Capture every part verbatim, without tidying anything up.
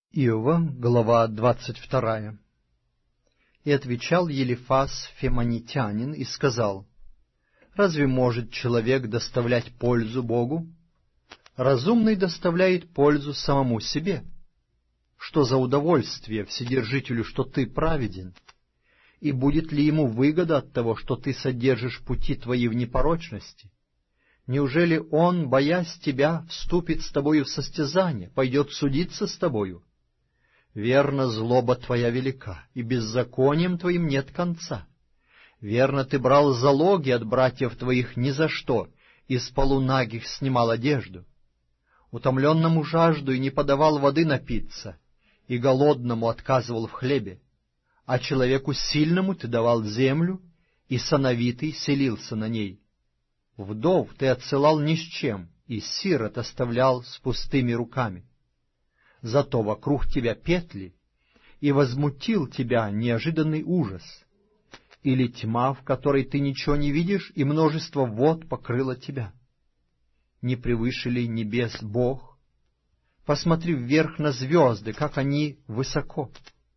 Иова, глава двадцать вторая. И отвечал Елифаз Фемонитянин и сказал: «Разве может человек доставлять пользу Богу? Разумный доставляет пользу самому себе. Что за удовольствие Вседержителю, что ты праведен? И будет ли ему выгода от того, что ты содержишь пути твои в непорочности? Неужели он, боясь тебя, вступит с тобою в состязание, пойдет судиться с тобою? Верно, злоба твоя велика, и беззаконием твоим нет конца. Верно, ты брал залоги от братьев твоих ни за что, и с полунагих снимал одежду. Утомленному жажду и не подавал воды напиться, и голодному отказывал в хлебе. А человеку сильному ты давал землю, и сановитый селился на ней. Вдов ты отсылал ни с чем, и сирот оставлял с пустыми руками. Зато вокруг тебя петли, и возмутил тебя неожиданный ужас. Или тьма, в которой ты ничего не видишь, и множество вод покрыло тебя. Не превыше ли небес Бог? Посмотри вверх на звезды, как они высоко.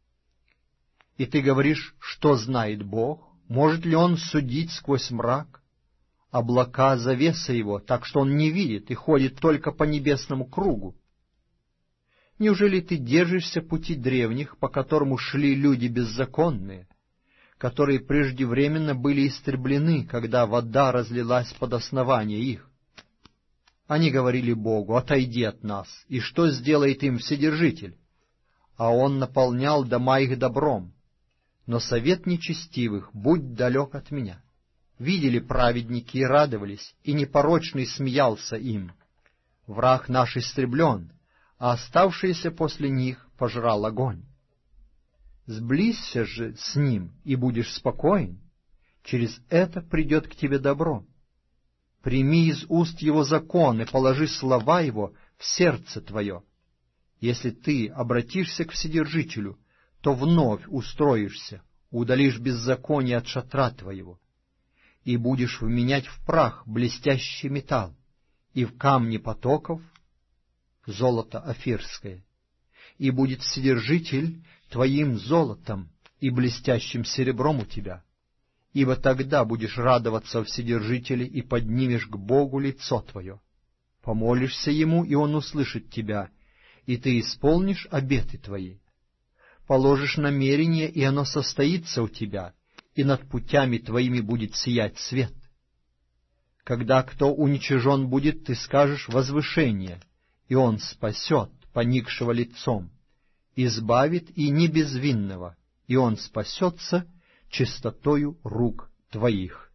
И ты говоришь, что знает Бог? Может ли Он судить сквозь мрак? Облака — завеса Его, так что Он не видит и ходит только по небесному кругу. Неужели ты держишься пути древних, по которому шли люди беззаконные, которые преждевременно были истреблены, когда вода разлилась под основание их? Они говорили Богу: «Отойди от нас, и что сделает им Вседержитель?» А Он наполнял дома их добром. Но совет нечестивых будь далек от меня. Видели праведники и радовались, и непорочный смеялся им. Враг наш истреблен, а оставшиеся после них пожрал огонь. Сблизься же с ним, и будешь спокоен, через это придет к тебе добро. Прими из уст его закон и положи слова его в сердце твое. Если ты обратишься к Вседержителю, то вновь устроишься, удалишь беззаконие от шатра твоего, и будешь вменять в прах блестящий металл, и в камни потоков золото офирское, и будет Вседержитель твоим золотом и блестящим серебром у тебя, ибо тогда будешь радоваться о Вседержителе и поднимешь к Богу лицо твое. Помолишься Ему, и Он услышит тебя, и ты исполнишь обеты твои. Положишь намерение, и оно состоится у тебя, и над путями твоими будет сиять свет. Когда кто уничижен будет, ты скажешь возвышение, и Он спасет поникшего лицом, избавит и не безвинного, и он спасется чистотою рук твоих.